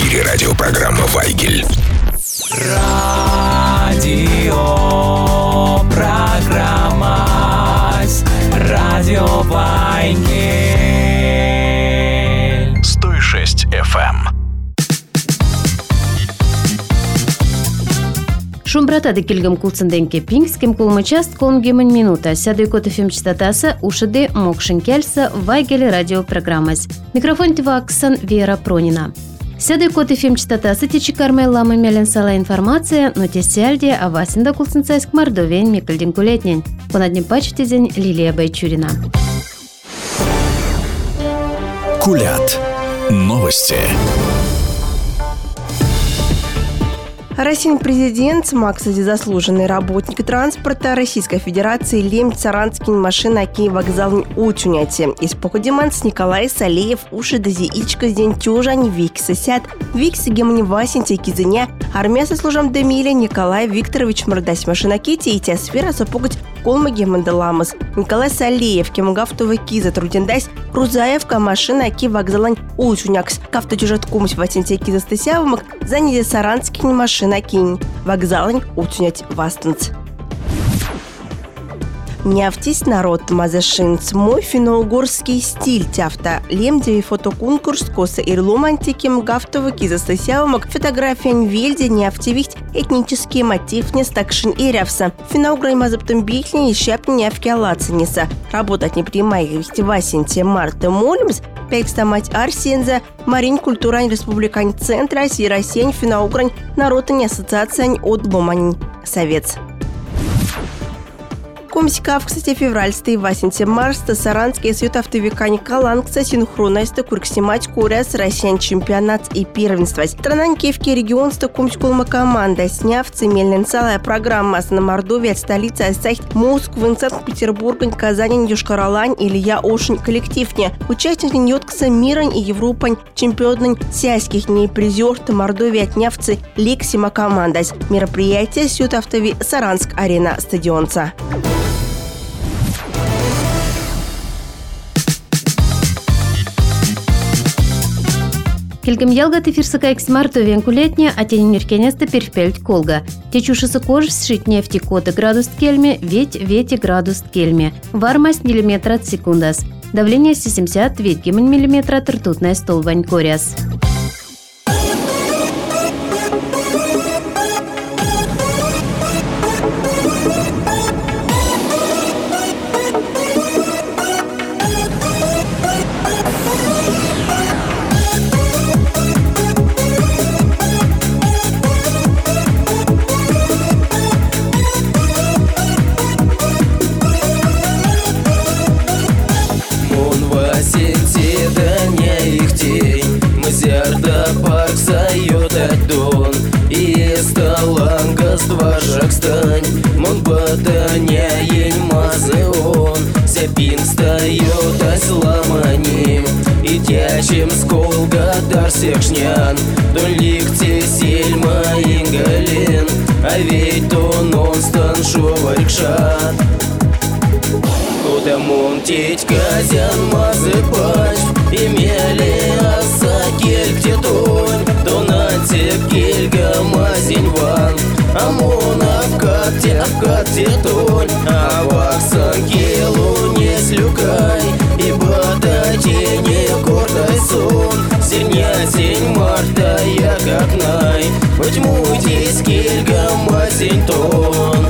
эфире радиопрограмма «Вайгель». Радиопрограмма «Радио Вайгель». 106 FM. Шумбратады келгім кулцынденке пингским кулмычаст колмгемін минута. Сяды кот FM частотасы ушыды мокшын кельса Вайгель радиопрограммас. Микрофон тива Оксан Вера Пронина. Сяды кот FM частотасы течи кармай ламы мелен сала информация, но те сяльде авасында кулцынцайск мордовен мекальден кулетнен. Понаднем пачтезень Лилия Байчурина. Кулят. Новости. Российский президент Максади заслуженный работник транспорта Российской Федерации Лем Саранский машина Кей вокзал Учуняти. Из походиманс Николай Салеев уши дози ичка день тюжань викса сят. Викси гемни васинти кизыня армия сослужам демиля Николай Викторович мордась машина Кити и тя сфера сопугать колма гемандаламас. Николай Салеев кемгафтовый киза трудендась Рузаевка машина Кей вокзалань Учунякс. Кафта тюжат кумсь васинти киза стысявымак заняли Саранский машина Кинь. Вокзалань утнять вастанц. Няфтись народ мазашинц. Мой финно-угорский стиль тяфта. Лемдеви фотоконкурс коса ирлум антиким гафтовы кизастасявымак фотографиян вельде няфтевихть этнический мотив не стакшин и рявса. Финно-уграй мазаптым бихлин и щапни няфки алацаниса. Работать не принимай васенте марта молимс. Пекстамать Арсенза, Марин Культурань Республикань Центр России Россия Финно-Угрань Народная ассоциация от Бомань Совет. Комсикав, кстати, февральсты и васенте марста Саранский сьют автовикань Каланкса синхронайста курксимать куряс Россиян чемпионат и первенство. Страна Киевки регионста Комскулма команда сняв цемельный целая программа с на Мордовии от столицы Асахт Москвы, Санкт-Петербург, Казань, Южкоролань, Илья Ошень коллективне. Участники Ньоткса Мирань и Европань чемпионный сельских дней призер Мордовии отнявцы Лексима команда. Мероприятие сьют автови Саранск арена стадионца. Келгем ялгат эфирсыка эксмартовен кулетне, а тень неркенесты перфпельт колга. Течушысы кож сшить нефти коты градус кельме, вети градус кельме. Вармость миллиметра от секундас. Давление 70 миллиметра ртутная стол ванькоряс. Чем сколга дарсекшнян, доликте сельма ингален, а ведь то нон стан шоварикшат. Куда монтить казян мазыпач, имели аса кельте тонь, то нате кельга мазиньван, а мона в катте тонь, а ваксан келу не слюкай, и бата тени кордай сон, синя сень марта я как най, хоть мутись кельга мазинь тон.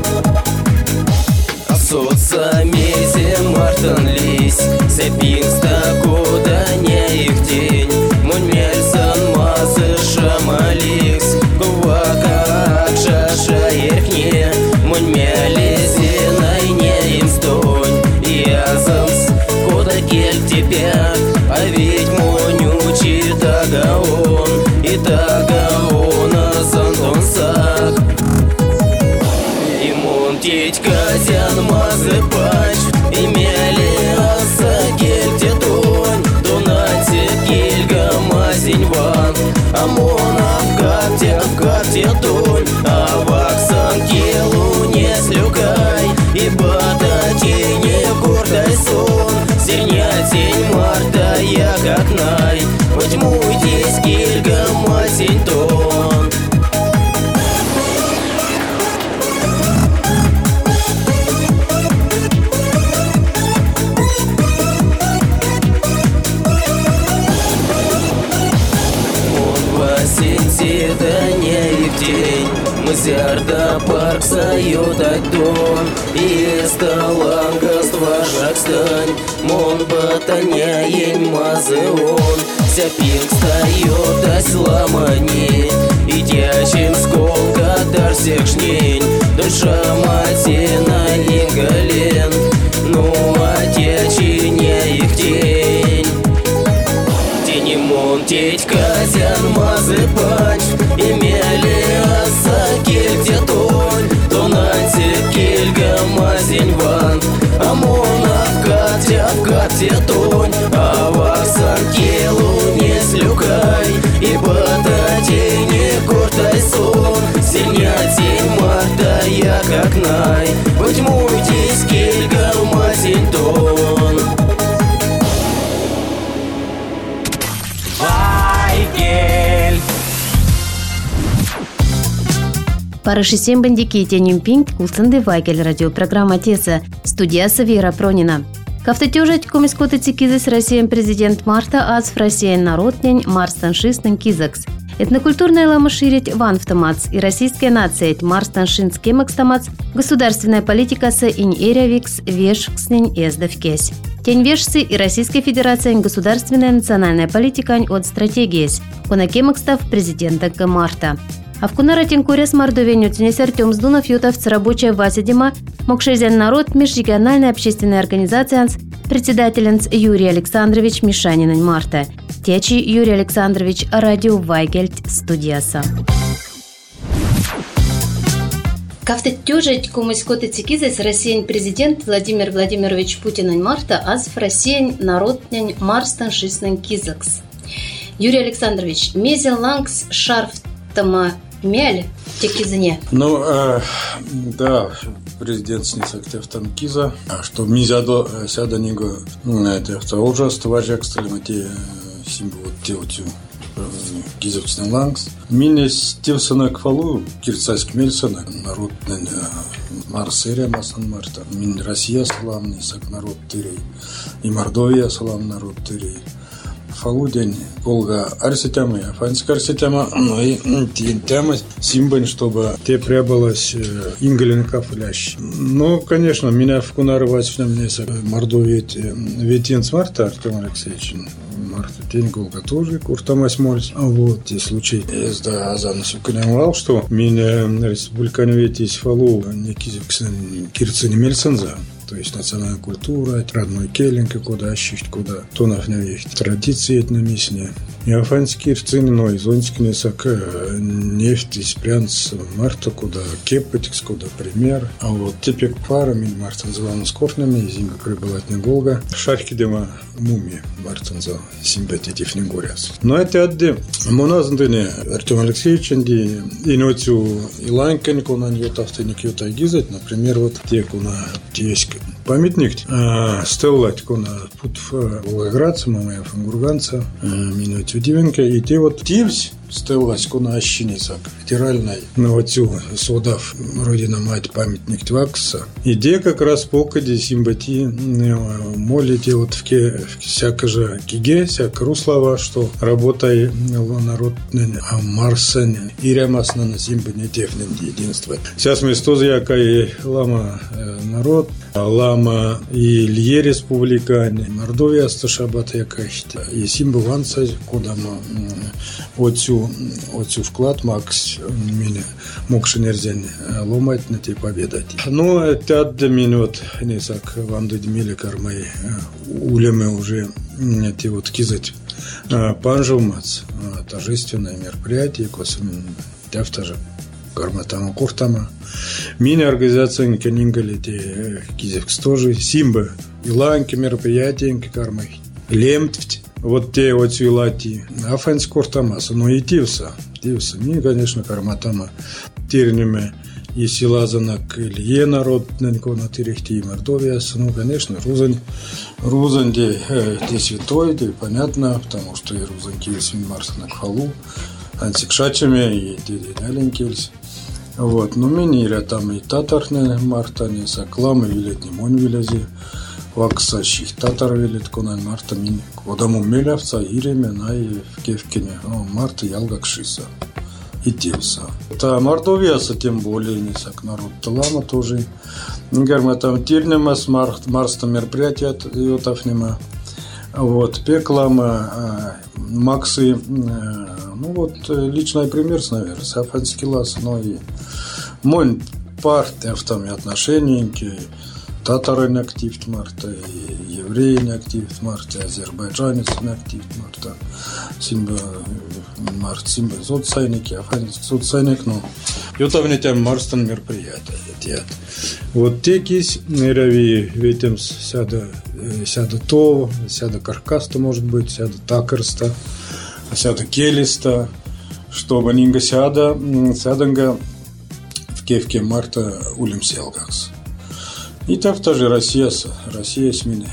Соца месе мартан лись, сепинста куда не их день, мунмельсан мазы шамаликс, кувака шаша ерхне, мунмелези найне им стонь, язамс куда кель тебя, а ведь монючи тагаон, и тагаона сантонсак. Теть казян мазыпач, имели аса кельте тонь, донате кельга мазиньван, а мона в кате тонь, а ваксан келу не слюкай, и бата тени гордай сон, синя тень марта я как най, хоть муйтесь кельга мазиньван. масень тон. Да не их день, мы зярда парк сают отдон, и сталангас вашак стань, мон батаня ень мазеон, ся пинг стает осламани, и тячим сколка дар всех жнень, душа матина ингален, ну а тячи не их день. Тенемон теть казян мазы панч, имели аса кельте тонь, тонанте кельга мазень ван, амона в кате тонь, а ваксан келу не слюкай, и батате не кортай сон, сильня тень марта я как най, быть муйтесь кельга мазень тон. Парашисем бандики тенюм пинг кулсанды Вайгель радиопрограмма Теса. Студиясы Вера Пронина. Кафтатюжать комискоты цикизис Россиям президент Марта аз в Россиям народнень Марстаншистен кизакс. Этнокультурная лама ширить ван автомац и российская нация Марстаншин скемакстамац государственная политика с инь эрявикс вешкснень эздавкесь. Тень вешсы и Российская Федерация государственная национальная политика от стратегиес. Конакемакстав президента Марта. А в Кунаратин Куряс Мордовеню тенес Артем Сдунов Ютовц рабочая Васидима Мокшезян народ межрегиональной общественной организации председателенц Юрий Александрович Мишанин Марта. Течи Юрий Александрович радио Вайгельт студияса. Кафтатюжить кумыскоты цикизес Россиян президент Владимир Владимирович Путин Марта аз в Россиян народнень Марстаншистен кизакс. Юрий Александрович, мезел лангс шарфтама Мяль, текизне. Ну, да, президент снесак там киза, что мизядо сяда него, это ужас, важак сталимати символ теотю кизовцный лангс. Мине стивсона квалу кирцайск мельсона народ Марсерия масан Марта. Мин Россия саламный сак народ тырей и Мордовия салам народ тырей. Фалудень, Волга, Арсетяма, Афанская Арсетяма, ну и тема симбань, чтобы те прибылось Ингаленка флящ. Ну, конечно, меня в Кунарвать в мне Мордовия Ветенц Марта Артем Алексеевич. Марта тень Волга тоже, Куртамась Мольц. А вот те случаи. Я сда Азанусу понимал, что меня республика Ветись Фалу не кирцени Мельсенза. То есть национальная культура, родной келлинг, куда ощущать, куда тонов навеять, традиции этномисные. И афанские рцины, зонские несак, нефть, испрянц, марта, куда кепотикс, куда пример. А вот теперь парами марта называла скорнами, зимга прибылать не голга. Шарки дема мумии марта называла, симбетитив не горяс. Но это отде, моназндыне Артем Алексеевич, и нотю Иланька, никона не автоник юта гизать, например, вот те, куна есть памятник стеллать кона пут Волгоградца, мамая фангурганца, минуть удивенка, и те вот тивсь стеллать кона ощиница федеральной новацю содав родина мать памятник Твакса. Иде как раз покади симпатии молите вот всяко же киге, всяко руслава, что работай народ Марсен и ремасно на симпатии технин единства. Сейчас мы стозяка и лама народ, лама и Лье республикане, Мордовия сташабата якахти. И симбуванца, куда мы отцю вклад Макс меня мокши нерзень ломать на те победать. Ну, это для меня вот не так вам дадимели кармай улемы уже те вот кизать панжумац торжественное мероприятие косым тяфтажа карматама куртама. Мини организация никанингали те кизевкс тоже симбы и ланки мероприятия кармай лемтвть. Вот те вот свилати, афанс куртамаса, но и тивса. Не, конечно, карматама тернеме и силазанак Илье народ, на тирихти и Мордовия, ну, конечно, Рузань, где святой, где понятно, потому что и Рузань кивсин марсанак фалу, антикшачами и маленькие. Вот, ну минире там и татарные мартане, саклам и летний монь вилези, ваксащих татар вилет конан марта мин, кодаму мелявца иреме на и в кевкине, марта ялгакшиса и тевса. Та мордовияса тем более не сак народ талама тоже. Гарма там тирнемас марста мероприятия йотафнема. Вот, пеклама, максы, ну вот, личный пример, наверное, сафанский лас, но и мой партия в том отношении, татары не актив марта, и евреи не актив марта, азербайджанец не актив марта, симба март, симба соцсайники, афанский соцсайник, ну, и вот они там марстан мероприятия. Вот те кись, неряви, видим, сяда то, сяда каркаста, может быть, сяда такерста, сяда келиста, чтобы нинга сяданга в кевке марта улим селгакс. И так тоже Россия смин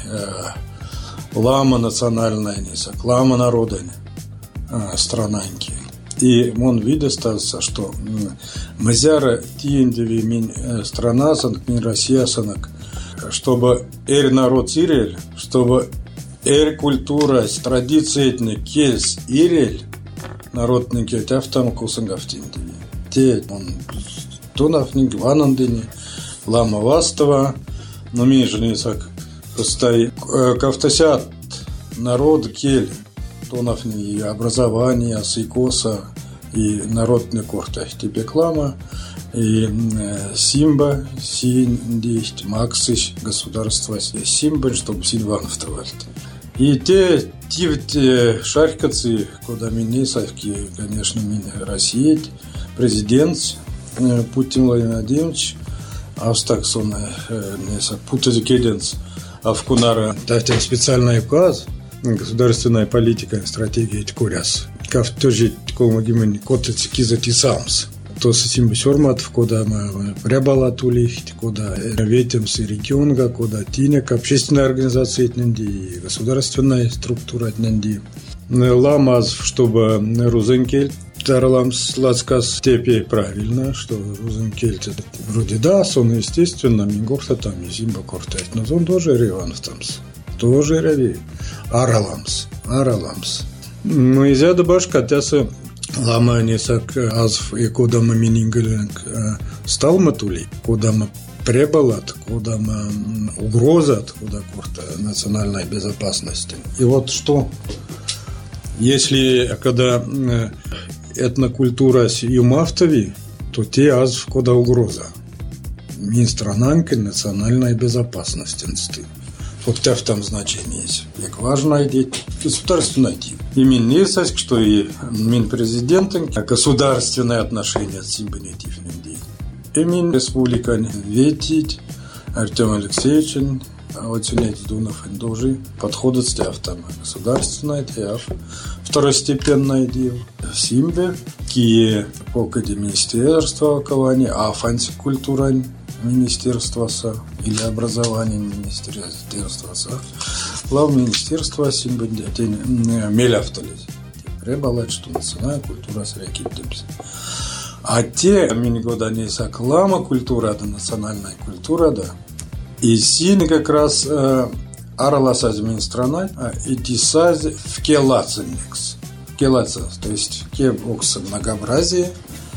лама национальная, не сак, лама народная странанки. И он видостался, что мазяра тиендеви мин страна санк, мин Россия санк, чтобы народ ирель, чтобы культура, традиции этник кез ирель, народники тяфтам кусангафтиндеви. Те он тонафник ванандени, лама вастава, но мин же не сак, костай кавтасят народ кель. Тонафни и образование, сикоса, и народный корта, типеклама, и симба, синдисть, максыш, государство, симба, чтобы синванов товарит. И те шарькацы, куда минесовки, конечно, Россия, президент Путин Владимир Владимирович, Австаксон, Путин Кеденс, Авкунара, дайте специальный указ, государственная политика, стратегия Куряс. Как тоже такому гимн котец кизати самс. То с этим сормат, куда мы прибалатули, куда ветимс и регионга, куда тинек, общественная организация этненди, государственная структура этненди. Ламаз, чтобы Рузенкель Тарламс Лацкас степи правильно, что Рузенкель вроде да, сон естественно, Мингорта там и Зимба Кортает, но он тоже реванс там. Тоже рави. Араламс. Ну, и зяда башка, тяса лама несак азв и кода мы минингалинг стал матули, кода мы пребалат, кода мы угрозат, кода корта национальной безопасности. И вот что, если когда этнокультура с юмафтови, то те азв кода угроза. Мин странанка национальной безопасности. Вот в том значении есть. Как важно идти государственное идти. И мин не саск, что и мин президентом государственные отношения с симбонитивным делом. И мин республика ветить Артем Алексеевич, вот сегодня Дунов должны подходят с автом государственное дело, второстепенное дело. Симбе, ки покоди министерства кования, а фанси культура министерства са или образование министерства са. Глав министерства симбендетин мелявталез. Пребалать, что национальная культура с рекитимся. А те минигода не саклама культура да национальная культура да. И син как раз араласаз мин страна, и тисаз в келацинекс. Келаца, то есть кебокс многообразие.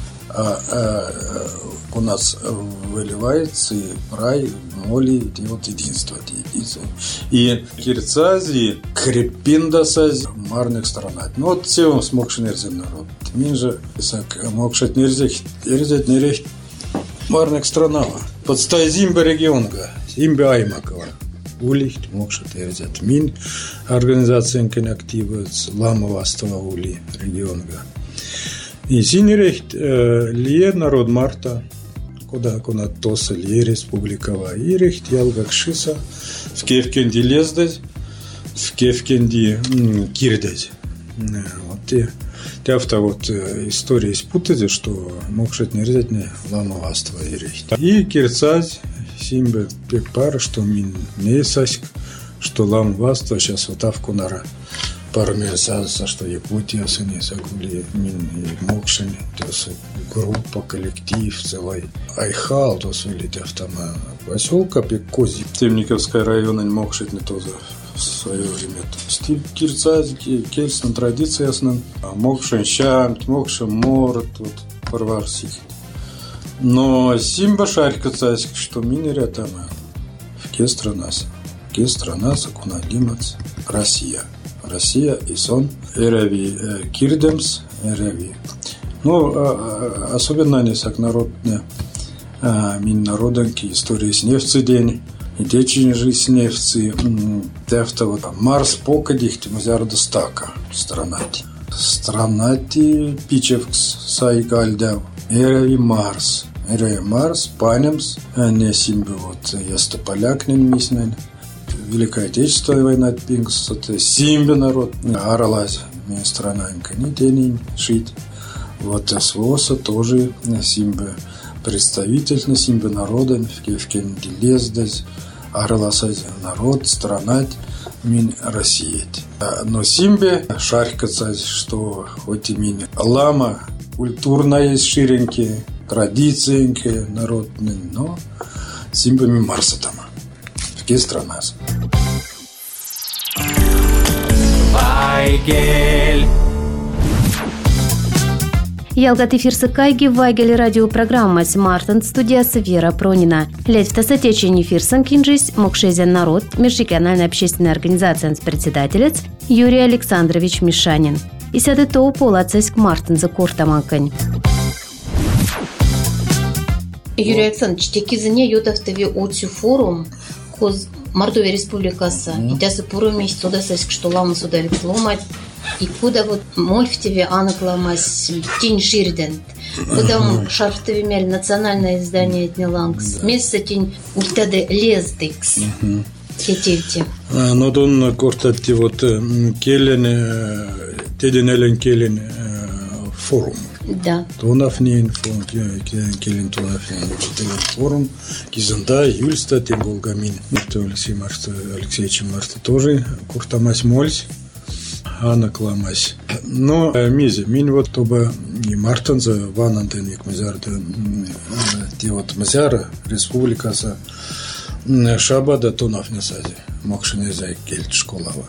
У нас выливается и рай, моли, и вот единство. И кирцази, крепиндасази, марных странах. Ну вот все смогши нельзя народ. Мин же, могшать нельзя нерехт марных странах. Подстай зимба регионга, зимба аймакова. Улихт, могшать нельзя. Мин организация активируется, ламовастого ули регионга. И синерехт лие народ марта, куда тоса лие республикова, и рехт ялгакшиса, в кевкенди лездать, в кевкенди кирдать. Вот те авто вот история испутать, что могшать нельзя не ламоваство и рехт. И кирцать симбе пекпар, что мин не саск, что ламоваство сейчас вот авкунара пармесаса, что Якутия сыне сагули мин и мокшин, то есть группа, коллектив целый. Айхал, то есть или автома поселка Пекози. Темниковская района не мокшит не тоже в свое время. Стиль кирцазики, кельсна традиция основная. Мокшин щамт, мокшин морд, вот парварсик. Но симба шарика цасик, что минеря там в страна куна лимац Россия и сон эрави кирдемс эрави. Ну, особенно они сак народные мин народанки истории с нефтцы день и дечин жизнь с нефтцы тефта вот Марс покадих мазярда стака странати пичевкс сайгальдев эрави Марс панемс не симби вот яста поляк не миснен. Великая Отечественная война Пинкс, это симби народ, аралась страна не день шить. Вот СВОСа тоже симби представительно симби народа, в кенди лездать, аралась народ, страна мин Россия. Но симби шарькаться, что хоть и мин лама культурная есть ширенькие, традиции народные, но симбами Марса там. Страна. Вайгель. Ялгат эфирсы кайги Вайгель радиопрограмма с Мартин студиясы Вера Пронина. Лет в тасатечень эфирсан кинжись Мокшезен народ межрегиональная общественная организация председателец Юрий Александрович Мишанин. И сяды то полацесь к Мартин за кортаманкань. Юрий Александрович, теки за ней ютавтове отцю форум Мордовия республикасы. И тясы пурумись туда соск, что ламу сюда ломать. И куда вот мольфтеве анакламась тень ширден. Куда шарфтеве мель национальное издание этнилангс. Место тень ультаде лездекс. Кетевте. Но дон кортати вот келен, теденелен келен форум. Да. Тонафнин фон келин тонафнин форум кизанда юльста тем голгамин. Алексей Марта тоже куртамась мольсь, Анна кламась. Но мизи мин вот тобы и Мартанза ванантенник мазярда те вот мазяра республикаса шабада тонафнесази мокшинезай кельт школава.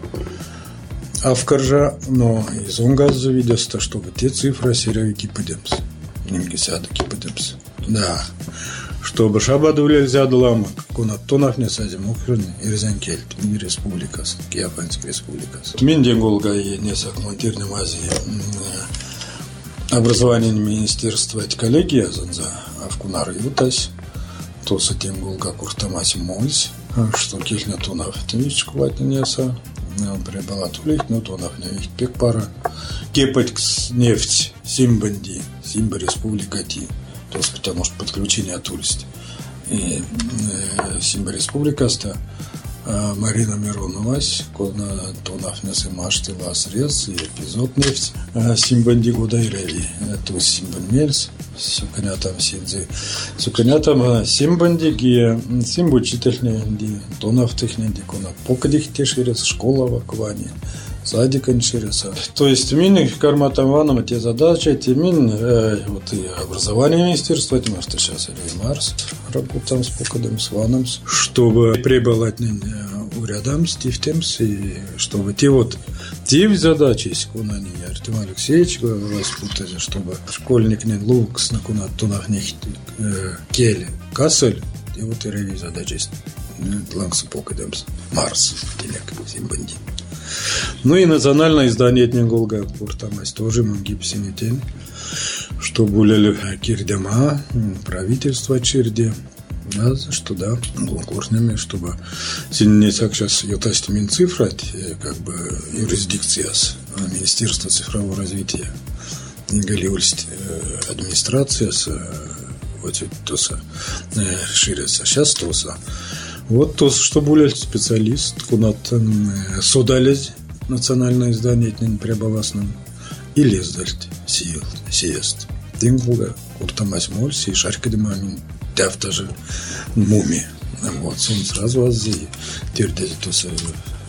А в Коржа, но из Онгаз завидят, чтобы те цифры серовики подемс. Немги сядаки подемс. Да. Чтобы шабаду нельзя долама, как он от тонов не садим, укрыли и резанкельт, и республикас, Киапанская республикас. Минден голга и несак монтирным Азии образование министерства эти коллеги азанза, а в Кунары ютась, то с этим голга куртамаси мольсь, что кельтна тонов, это видишь, кувать неса. Прибыла тулить, но то нафня их пек пара. Кепать нефть Симбанди, Симба республика Ти. То есть потому что подключение отулить. И Симба республика ста Марина Мироновась, кона то нафня сымашты ласрез и эпизод нефть Симбанди года и реви. Это Симбан Мельс. Суканя там синзи. Суканя там Симбанди, где Симбу учительные, где тонов техни, где кона покадих теширес, школа в Акване, садика неширеса. То есть мин карма там ваном те задачи, те мин вот и образование министерства, тем что сейчас или Марс работаем с покадом с ваном, чтобы прибылать урядам с тифтемс и чтобы те вот те задачи, если кона не Артем Алексеевич распутали, чтобы школьник не лукс на кона тонах не кель кассель, и вот и реви задачи лангс покадом Марс телек Симбанди. Ну и национальное издание Этнеголга Куртамась тоже Мангипсинетен, что буляли кирдема, правительство Чирди, да, что да, конкурсными, чтобы сильнее так сейчас ютасти Минцифра, как бы юрисдикция Министерства цифрового развития, Галиульсть администрация вот тоса ширится, сейчас тоса. Вот то, что более специалист, кунат содалез национальное издание этнин пребаласным и лездальт сиест. Тинглга куртамась мольси и шарькадемамин тяфта же муми. Вот сон сразу аззи тирдези тоса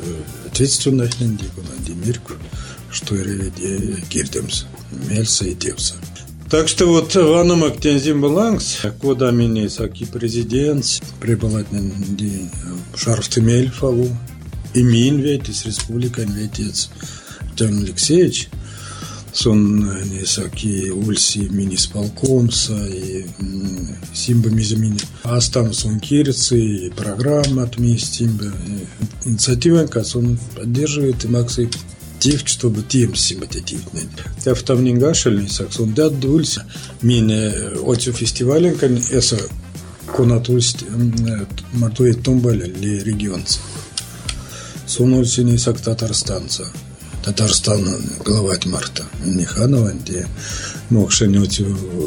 ответственность на Демирку, что и Кирдемс, Мельса и Тевса. Так что вот ванам актензим баланс, куда меня саки президент, прибывательный Шарфтемель фалу, и мин ведь из республики ведец Тём Алексеевич, сон не саки ульси мини-сполкомса и симба мизамини, а там сон кирицы и программа отместим, инициатива, сон поддерживает и максой тих, чтобы тем симпатичный. Я в том не гашельный саксон дат дулься мине отцу фестиваля, кон эса конатульст мартует томбаля ли регионца. Сунулься не сак татарстанца. Татарстан главать марта Ниханова, где мокшенётю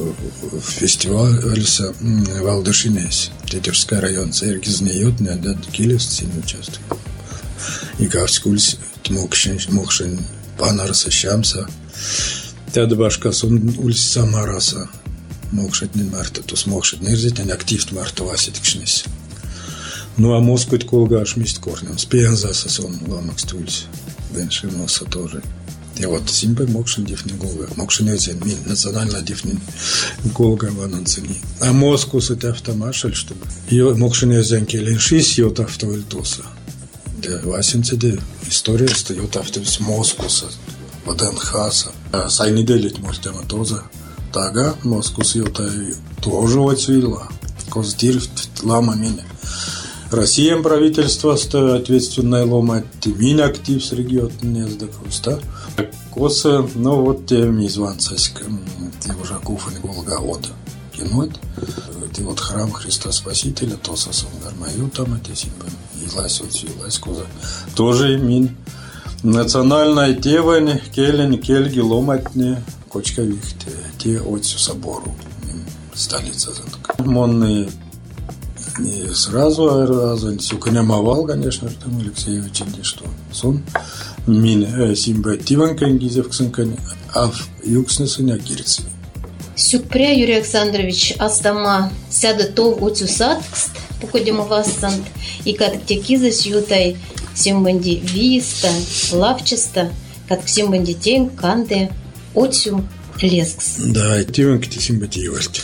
фестивальса Валдышинес, Тетевский район, церкизнеют, не дат килес сильно участвует. И гавскульс мокшен панарса шамса. Тяда башка сон ульс самараса мокшет не марта, то смокшет нерзит, а не актив марта васитикшнес. Ну а Москву колга аж мист корнем. Спианзаса сон ламак стульс. Дэнши носа тоже. И вот симпы мокшен дифни голга. Мокшен езен мин национально дифни голга вананцени. А Москву с этой автомашель, чтобы мокшен езен келеншис йот автовельтоса. Да васенце де история стоит автовельтоса Москвуса. Ваденхаса. Сайни делить мортема тоже. Тага Москвус йота тоже вацвила. Коздир лама меня. Россия правительство ответственное ломать мин актив с региона не сдакуста. Косы, ну вот те мизванцаська, те уже куфани Волгода. Кинуть, те вот храм Христа Спасителя, то сосом гармаю там эти симпы, илась коза. Тоже мин. Национальная тевань, келень, кельги, ломатне, кочка вихте, те отцу собору, столица занка. Монные не сразу, а разу сюканямовал, конечно, там Алексеевич, не что. Сон мин симба тиванка ингизевксанкани, а в юкснесыня кирцы. Сюкпря Юрий Александрович астама сяда тов утюсаткст, походим у вас сант, и как те киза сютай симбанди виста, лавчеста, как симбанди тем канде отсю лескс. Да, тиванка те симбативость.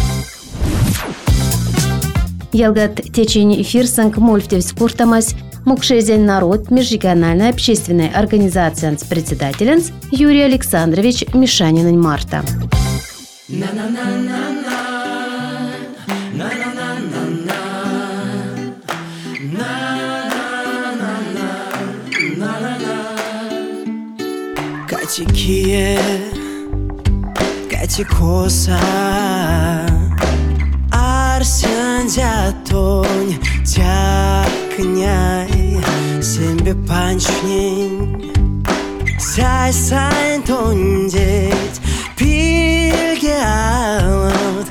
Ялгат течень эфирсанг мольфтев спортамась мокшезен народ межрегиональной общественной организации председателенс Юрий Александрович Мишанин Марта. Катикие, катикоса. Арсензятонь тякняй сембе панчнень сай сайн тондеть пилге алот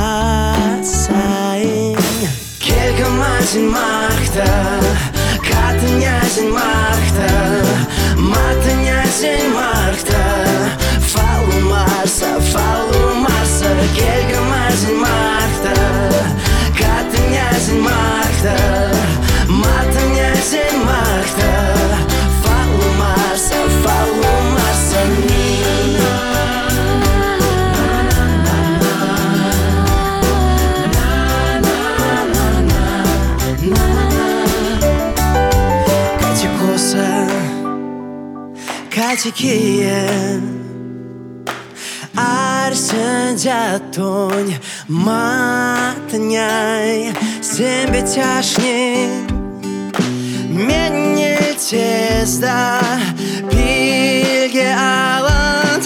асайн келгамазин махта катнязин махта матнязин махта фалу марса келгамазин махта катнязин махта матнязин махта фалу марса катикоса катикие Арсензятонь матняй сембе тяшни менне тезда пилге аланд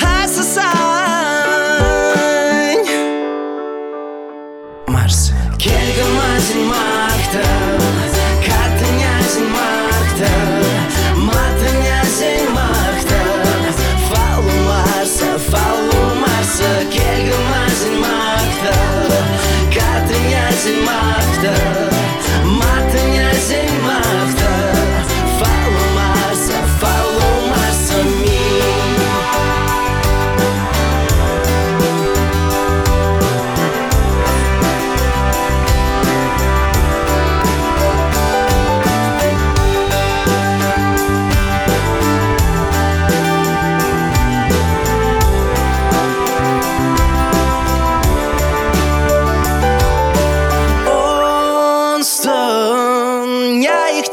асасань Марс келгамазин махта катнязин махта матнязин махта фалу марса келгамазин махта катнязин махта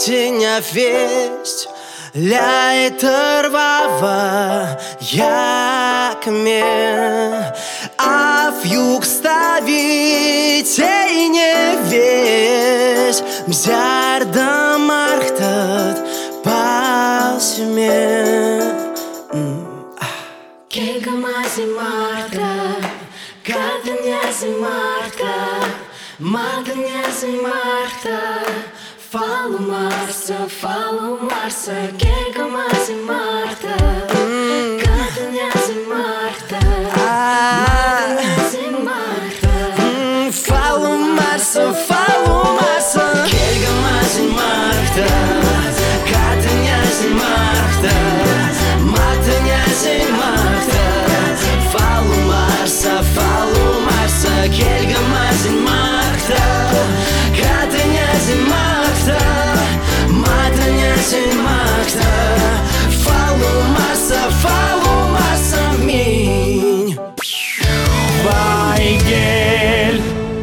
тіня весть ля тървава як ме, а в юг ставите и не весь мзяр да мархтат пасме. Келгамази марта, катанязи марта, матанязи марта. Фалу Марса, келгамаzi Marta, катанязи Marta, матанязи Marta. Фалу Марса, келгамаzi Marta, катанязи Marta, матанязи Marta. Фалу Марса, келгамаzi Marta, катанязи Marta, матанязи Marta. Фалу Марса, минь. Вайгель.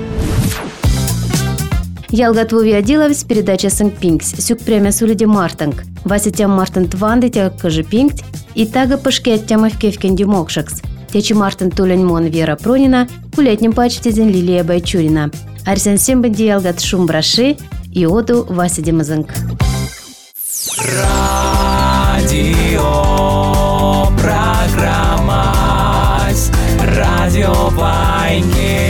Ялгатвови Адиловс, передача Сэнк Пинкс, сюк премия Сулиди Мартанг. Вася тям Мартан Тванды тя кажи Пинкт, и тага пашкет тяма в Кевкенди Мокшакс. Течи Мартан Тулянь Мон Вера Пронина, кулетнем пачтезен Лилия Байчурина. Арсен Сембанди Ялгат Шумбраши и Оду Вася Демазанг. Радио программа Радио Вайгель.